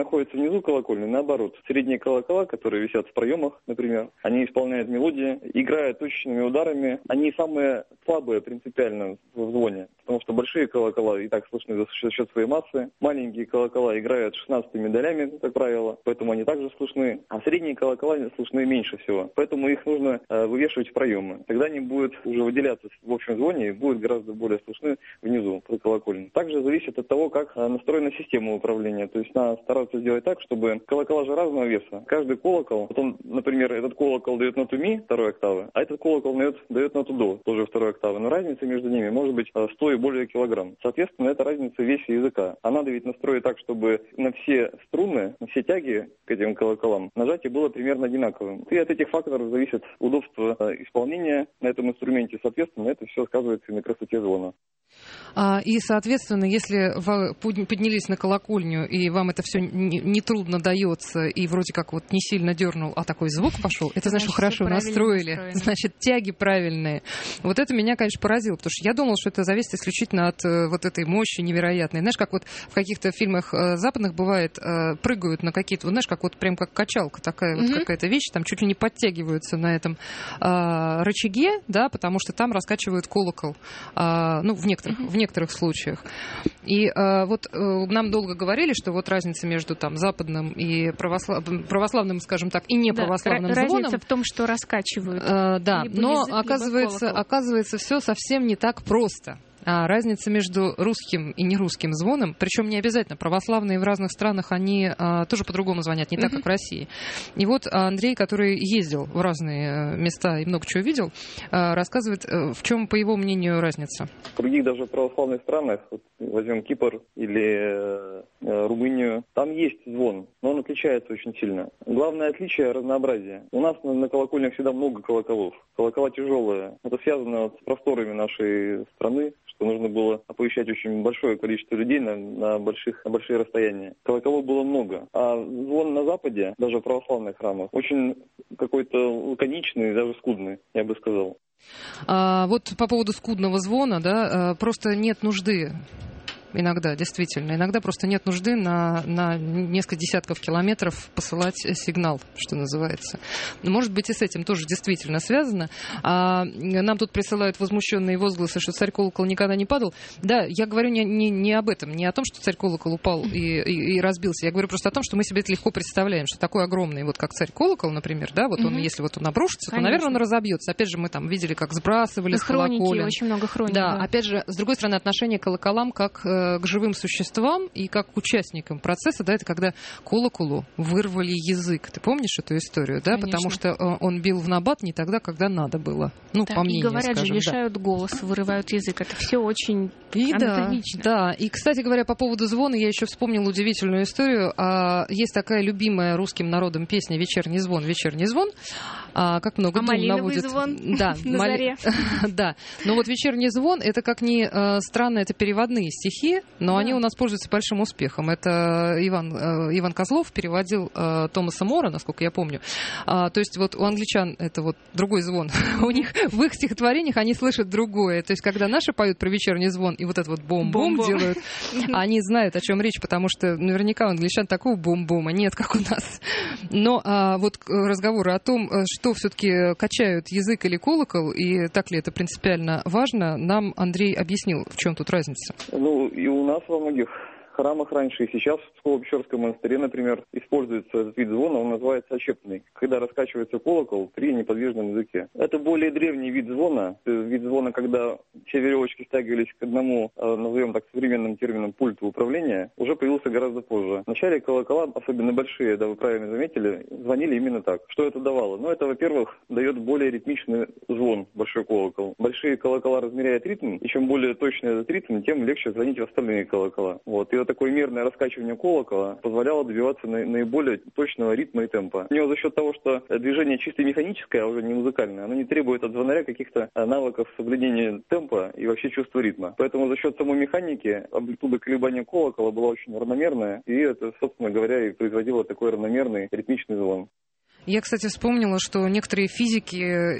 S5: внизу колокольни, наоборот. Средние колокола, которые висят в проемах, например, они исполняют мелодии, играя точечными ударами. Они самые слабые принципиально в звоне, потому что большие колокола и так слышны за счет своей массы. Маленькие колокола играют шестнадцатыми долями, как правило, поэтому они также слышны. А средние колокола слышны меньше всего. Поэтому их нужно э, вывешивать в проемы. Тогда они будут уже выделяться в общем звоне и будут гораздо более слышны внизу при колокольне. Также зависит от того, как э, настроена система управления. То есть надо стараться сделать так, чтобы колокола же разного веса. Каждый колокол, вот он, например, этот колокол дает ноту ми второй октавы, а этот колокол дает, дает ноту до, тоже второй октавы. Но разница между ними может быть сто и более килограмм. Соответственно, это разница в весе языка. А надо ведь настроить так, чтобы на все струны, на все тяги к этим колоколам нажатие было примерно одинаковым. И от этих факторов зависит удобство исполнения на этом инструменте. Соответственно, это все сказывается и на красоте звона.
S2: А, и, соответственно, если вы поднялись на колокольню, и вам это все нетрудно дается, и вроде как вот не сильно дернул, а такой звук пошел, это значит, хорошо настроили, настроены. Значит, тяги правильные. Вот это меня, конечно, поразило, потому что я думала, что это зависит исключительно от вот этой мощи невероятной. Знаешь, как вот в каких-то фильмах западных бывает, прыгают на какие-то, вот, знаешь, как вот прям как качалка такая mm-hmm. вот какая-то вещь, там чуть ли не подтягиваются на этом а, рычаге, да, потому что там раскачивают колокол, а, ну, в некоторых, mm-hmm. в некоторых случаях. И а, вот а, нам долго говорили, что вот разница между там западным и православ... православным, скажем так, и неправославным
S3: да,
S2: звоном.
S3: Разница в том, что раскачивают.
S2: А, да,
S3: либо
S2: но
S3: язык,
S2: оказывается, оказывается, все совсем не так просто. А разница между русским и нерусским звоном, причем не обязательно, православные в разных странах, они а, тоже по-другому звонят, не так, как в России. И вот Андрей, который ездил в разные места и много чего видел, а, рассказывает, в чем, по его мнению, разница.
S5: В других даже православных странах, вот, возьмем Кипр или э, Румынию, там есть звон, но он отличается очень сильно. Главное отличие – разнообразие. У нас на, на колокольнях всегда много колоколов. Колокола тяжелые. Это связано вот с просторами нашей страны, что нужно было оповещать очень большое количество людей на, на, больших, на большие расстояния. Колоколов было много. А звон на Западе, даже в православных храмах, очень какой-то лаконичный, даже скудный, я бы сказал.
S2: А, вот по поводу скудного звона, да, просто нет нужды. Иногда, действительно. Иногда просто нет нужды на, на несколько десятков километров посылать сигнал, что называется. Может быть, и с этим тоже действительно связано. А нам тут присылают возмущенные возгласы, что царь-колокол никогда не падал. Да, я говорю не, не, не об этом, не о том, что царь-колокол упал и, и, и разбился. Я говорю просто о том, что мы себе это легко представляем, что такой огромный, вот как царь-колокол, например, да, вот mm-hmm. он, если вот он обрушится, конечно, то, наверное, он разобьется. Опять же, мы там видели, как сбрасывали с колоколен.
S3: Очень много хроник.
S2: Да,
S3: да,
S2: опять же, с другой стороны, отношение к колоколам как к живым существам и как к участникам процесса, да, это когда колоколу вырвали язык. Ты помнишь эту историю, да?
S3: Конечно.
S2: Потому что он бил в набат не тогда, когда надо было. Ну,
S3: да,
S2: по мнению,
S3: и говорят
S2: скажем,
S3: же, лишают
S2: да.
S3: голос, вырывают язык. Это все очень
S2: и
S3: анатомично.
S2: Да, да. И, кстати говоря, по поводу звона я еще вспомнила удивительную историю. Есть такая любимая русским народом песня «Вечерний звон, вечерний звон». А, как много
S3: а
S2: дум наводит.
S3: Звон
S2: да,
S3: на
S2: мали...
S3: заре.
S2: Да, но вот «Вечерний звон» — это как ни э, странно, это переводные стихи, но да. они у нас пользуются большим успехом. Это Иван, э, Иван Козлов переводил э, Томаса Мора, насколько я помню. А, то есть вот у англичан это вот другой звон. У них в их стихотворениях они слышат другое. То есть когда наши поют про вечерний звон и вот это вот бум-бум делают, они знают, о чем речь, потому что наверняка у англичан такого бум-бума нет, как у нас. Но а, вот разговоры о том, что все-таки качают язык или колокол, и так ли это принципиально важно, нам Андрей объяснил, в чем тут разница.
S5: Ну, и у нас во многих храмах раньше и сейчас в Псково-Печорском монастыре, например, используется этот вид звона, он называется ощепный, когда раскачивается колокол при неподвижном языке. Это более древний вид звона, вид звона, когда все веревочки стягивались к одному, назовем так современным термином, пульту управления, уже появился гораздо позже. Вначале колокола, особенно большие, да, вы правильно заметили, звонили именно так. Что это давало? Ну, это, во-первых, дает более ритмичный звон, большой колокол. Большие колокола размеряют ритм, и чем более точный этот ритм, тем легче звонить в остальные колокола. Вот. И такое мерное раскачивание колокола позволяло добиваться наиболее точного ритма и темпа. У него за счет того, что движение чисто механическое, а уже не музыкальное, оно не требует от звонаря каких-то навыков соблюдения темпа и вообще чувства ритма. Поэтому за счет самой механики амплитуда колебания колокола была очень равномерная, и это, собственно говоря, и производило такой равномерный ритмичный звон.
S2: Я, кстати, вспомнила, что некоторые физики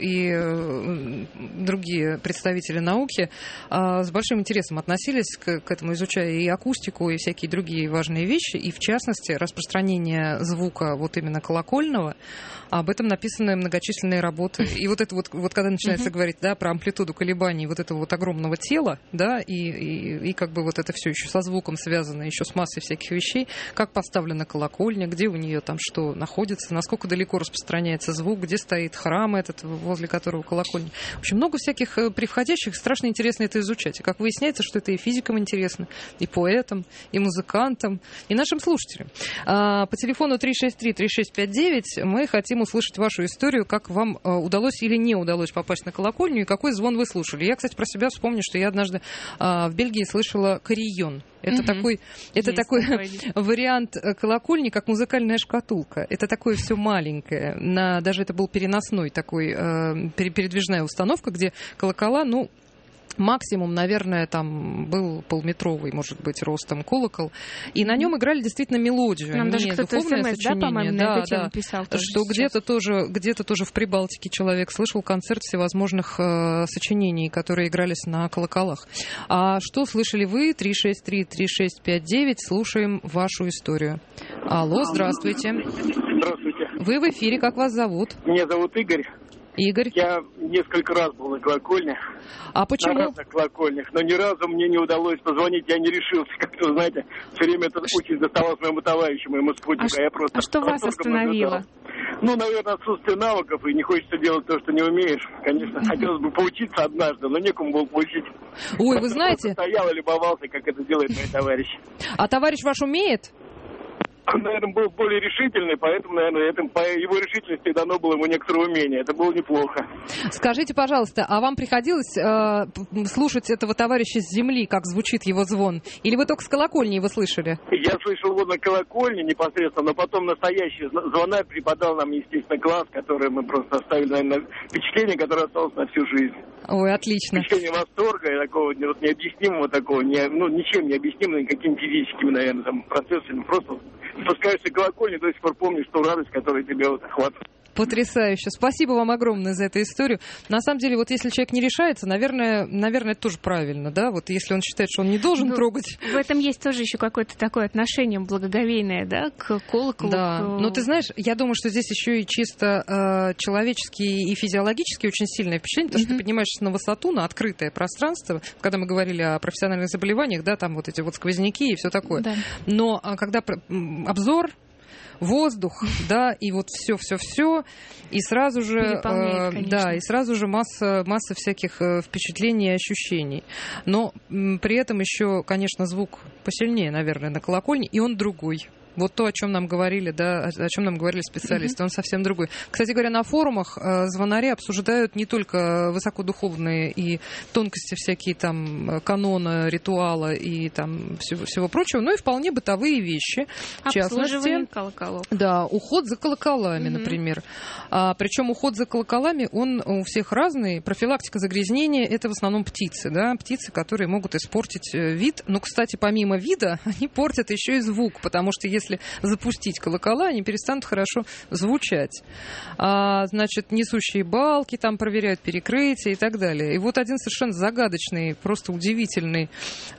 S2: и другие представители науки с большим интересом относились к, к этому, изучая и акустику, и всякие другие важные вещи, и, в частности, распространение звука вот именно колокольного. Об этом написаны многочисленные работы. И вот это вот, вот когда начинается uh-huh. говорить, да, про амплитуду колебаний вот этого вот огромного тела, да, и, и, и как бы вот это все еще со звуком связано, еще с массой всяких вещей, как поставлена колокольня, где у нее там что находится, насколько далеко распространяется звук, где стоит храм этот, возле которого колокольня. В общем, много всяких превходящих, страшно интересно это изучать. И как выясняется, что это и физикам интересно, и поэтам, и музыкантам, и нашим слушателям. А, по телефону три шесть три три шесть пять девять мы хотим услышать вашу историю, как вам удалось или не удалось попасть на колокольню, и какой звон вы слушали. Я, кстати, про себя вспомню, что я однажды а, в Бельгии слышала кариллон. Это угу. такой, это такой вариант колокольни, как музыкальная шкатулка. Это такое все маленькое. На, даже это был переносной такой, э, передвижная установка, где колокола, ну, максимум, наверное, там был полметровый, может быть, ростом колокол. И на нем играли действительно мелодию.
S3: Нам даже кто-то смс, да, по-моему,
S2: да,
S3: на эту тему
S2: да.
S3: писал.
S2: Что где-то тоже, где-то тоже в Прибалтике человек слышал концерт всевозможных э, сочинений, которые игрались на колоколах. А что слышали вы? три шесть три три шесть пять девять. Слушаем вашу историю. Алло, здравствуйте.
S9: Здравствуйте.
S2: Вы в эфире, как вас зовут?
S9: Меня зовут Игорь.
S2: Игорь.
S9: Я несколько раз был на колокольне.
S2: А почему?
S9: На разных колокольнях, но ни разу мне не удалось позвонить, я не решился. Как-то, знаете, все время эта участь доставалась моему товарищу, моему спутнику.
S3: А,
S9: а, я просто
S3: а что вас остановило?
S9: Ну, наверное, отсутствие навыков, и не хочется делать то, что не умеешь. Конечно, хотелось бы поучиться однажды, но некому было поучить.
S2: Ой, вы знаете...
S9: Я стоял и любовался, как это делает мой товарищ.
S2: А товарищ ваш умеет?
S9: Он, наверное, был более решительный, поэтому, наверное, это, по его решительности дано было ему некоторое умение. Это было неплохо.
S2: Скажите, пожалуйста, а вам приходилось э, слушать этого товарища с земли, как звучит его звон? Или вы только с колокольни его слышали?
S9: Я слышал его на колокольне непосредственно, но потом настоящий звонарь преподал нам, естественно, класс, который мы просто оставили, наверное, впечатление, которое осталось на всю жизнь.
S2: Ой, отлично.
S9: Впечатление восторга и такого вот, необъяснимого, такого, не, ну, ничем не объяснимого, никакими физическими, наверное, там, процессами, просто... Спускаешься к колокольне, до сих пор помнишь ту радость, которая тебя вот охватывает.
S2: Потрясающе. Спасибо вам огромное за эту историю. На самом деле, вот если человек не решается, наверное, наверное, это тоже правильно, да? Вот если он считает, что он не должен ну, трогать.
S3: В этом есть тоже еще какое-то такое отношение благоговейное, да, к колоколу.
S2: Да.
S3: К...
S2: Но ты знаешь, я думаю, что здесь еще и чисто э, человеческие и физиологические очень сильное впечатление, потому mm-hmm. что ты поднимаешься на высоту, на открытое пространство, когда мы говорили о профессиональных заболеваниях, да, там вот эти вот сквозняки и все такое. Да. Но а, когда обзор, воздух, да, и вот все-все-все, и сразу же, э, да, и сразу же масса, масса всяких э, впечатлений и ощущений. Но м, при этом еще, конечно, звук посильнее, наверное, на колокольне, и он другой. Вот то, о чем нам говорили, да, о чем нам говорили специалисты, он совсем другой. Кстати говоря, на форумах э, звонари обсуждают не только высокодуховные и тонкости всякие там канона, ритуала и там всего, всего прочего, но и вполне бытовые вещи. В частности,
S3: колоколов.
S2: Да, уход за колоколами, mm-hmm. например. А, причем уход за колоколами, он у всех разный. Профилактика загрязнения — это в основном птицы, да, птицы, которые могут испортить вид. Но, кстати, помимо вида, они портят еще и звук, потому что если Если запустить колокола, они перестанут хорошо звучать. А, значит, несущие балки там проверяют, перекрытия и так далее. И вот один совершенно загадочный, просто удивительный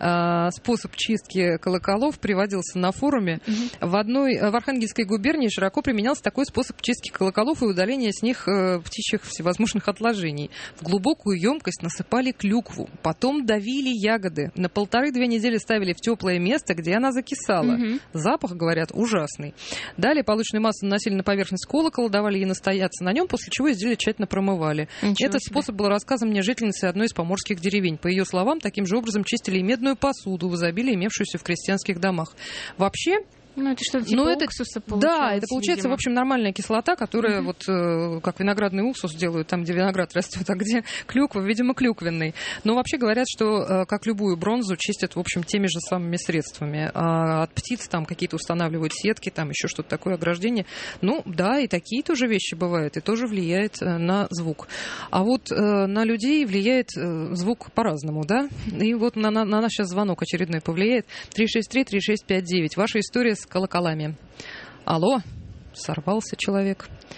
S2: а, способ чистки колоколов приводился на форуме. Mm-hmm. В одной, в Архангельской губернии широко применялся такой способ чистки колоколов и удаления с них э, птичьих всевозможных отложений. В глубокую емкость насыпали клюкву, потом давили ягоды. На полторы-две недели ставили в теплое место, где она закисала. Mm-hmm. Запах, говорят, ужасный. Далее полученную массу наносили на поверхность колокола, давали ей настояться на нем, после чего изделие тщательно промывали. Ничего Этот себе. способ был рассказан мне жительницей одной из поморских деревень. По ее словам, таким же образом чистили и медную посуду в изобилии, имевшуюся в крестьянских домах. Вообще,
S3: Ну, это что-то типа
S2: ну,
S3: уксуса
S2: это, Да, это получается,
S3: видимо.
S2: в общем, нормальная кислота, которая
S3: uh-huh.
S2: вот э, как виноградный уксус делают там, где виноград растет, а где клюква, видимо, клюквенный. Но вообще говорят, что э, как любую бронзу чистят, в общем, теми же самыми средствами. А от птиц там какие-то устанавливают сетки, там еще что-то такое, ограждение. Ну, да, и такие тоже вещи бывают, и тоже влияет э, на звук. А вот э, на людей влияет э, звук по-разному, да? И вот на, на, на нас сейчас звонок очередной повлияет. три шесть три три шесть пять девять. Ваша история с колоколами. Алло, сорвался человек.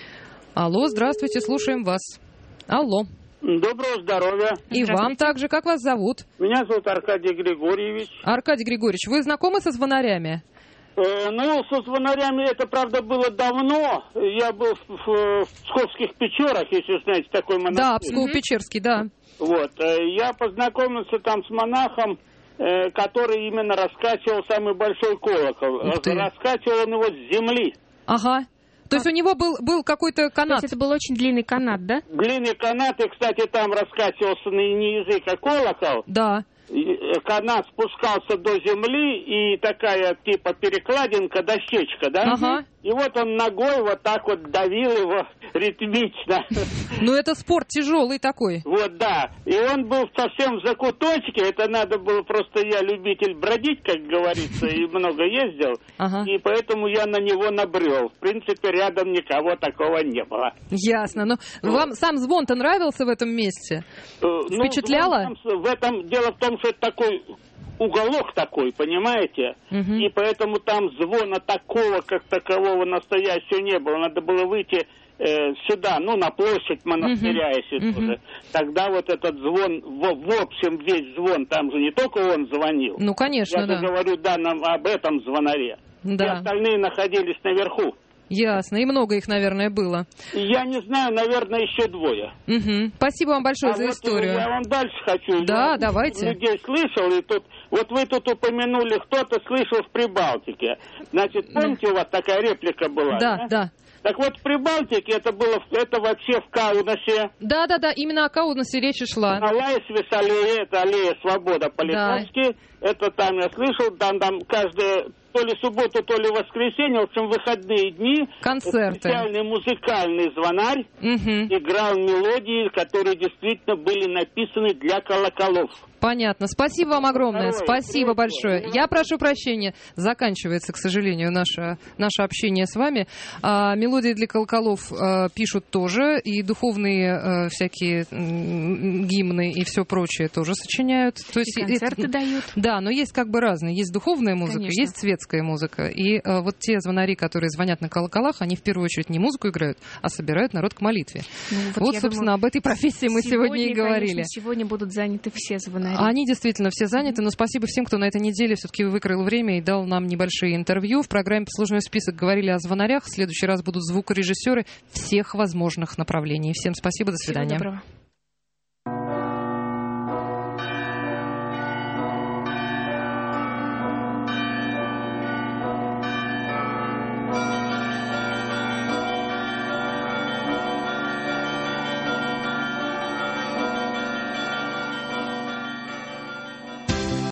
S2: Алло, здравствуйте, слушаем вас. Алло.
S10: Доброго здоровья.
S2: И вам также. Как вас зовут?
S10: Меня зовут Аркадий Григорьевич.
S2: Аркадий Григорьевич, вы знакомы со звонарями?
S10: Э, ну, со звонарями это, правда, было давно. Я был в, в, в Псковских Печорах, если знаете, такой монастырь.
S2: Да, Псково-Печерский, да.
S10: Вот. Я познакомился там с монахом, э, который именно раскачивал самый большой колокол. Раскачивал он его с земли.
S2: Ага. То есть у него был, был какой-то канат.
S3: То есть это был очень длинный канат, да?
S10: Длинный канат, и, кстати, там раскачивался не язык, а колокол.
S2: Да.
S10: Канат спускался до земли, и такая типа перекладинка, дощечка, да?
S2: Ага.
S10: И вот он ногой вот так вот давил его ритмично.
S2: Ну, это спорт тяжелый такой.
S10: Вот, да. И он был совсем в закуточке. Это надо было просто... Я любитель бродить, как говорится, и много ездил.
S2: Ага.
S10: И поэтому я на него набрел. В принципе, рядом никого такого не было.
S2: Ясно. Но вот. Вам сам звон-то нравился в этом месте? Впечатляло?
S10: Ну, в этом... Дело в том, что это такой... уголок такой, понимаете?
S2: Угу.
S10: И поэтому там звона такого, как такового настоящего не было. Надо было выйти э, сюда, ну, на площадь монастыря, угу. если
S2: угу.
S10: тоже. Тогда вот этот звон, в, в общем, весь звон, там же не только он звонил.
S2: Ну, конечно,
S10: Я
S2: да.
S10: же говорю, да, нам об этом звонаре.
S2: Да.
S10: И остальные находились наверху.
S2: Ясно. И много их, наверное, было.
S10: Я не знаю, наверное, еще двое.
S2: Угу. Спасибо вам большое
S10: а
S2: за
S10: вот
S2: историю.
S10: Я вам дальше хочу.
S2: Да,
S10: я
S2: давайте.
S10: Людей слышал, и тут... Вот вы тут упомянули, кто-то слышал в Прибалтике. Значит, помните, да. у вас такая реплика была?
S2: Да,
S10: да.
S2: да.
S10: Так вот, в Прибалтике это было, это вообще в Каунасе.
S2: Да, да, да, именно о Каунасе речь шла.
S10: На Лаисвес аллея, это аллея Свобода по-литовски. Да. Это там я слышал, там, там каждое, то ли субботу, то ли воскресенье, в общем, выходные дни.
S2: Концерты.
S10: Специальный музыкальный звонарь
S2: угу.
S10: играл мелодии, которые действительно были написаны для колоколов.
S2: Понятно. Спасибо вам огромное.
S10: Здоровья.
S2: Спасибо большое. Я прошу прощения. Заканчивается, к сожалению, наше, наше общение с вами. А, мелодии для колоколов а, пишут тоже. И духовные а, всякие м, гимны и все прочее тоже сочиняют. То есть,
S3: и концерты это, дают.
S2: Да, но есть как бы разные. Есть духовная музыка, Конечно. Есть светская музыка. И а, вот те звонари, которые звонят на колоколах, они в первую очередь не музыку играют, а собирают народ к молитве. Ну, вот, вот собственно, думаю, об этой профессии мы сегодня, сегодня и говорили.
S3: Конечно, сегодня будут заняты все звонари.
S2: Они действительно все заняты, но спасибо всем, кто на этой неделе все-таки выкроил время и дал нам небольшие интервью. В программе «Послужной список» говорили о звонарях. В следующий раз будут звукорежиссеры всех возможных направлений. Всем спасибо, до свидания.
S3: Всего доброго.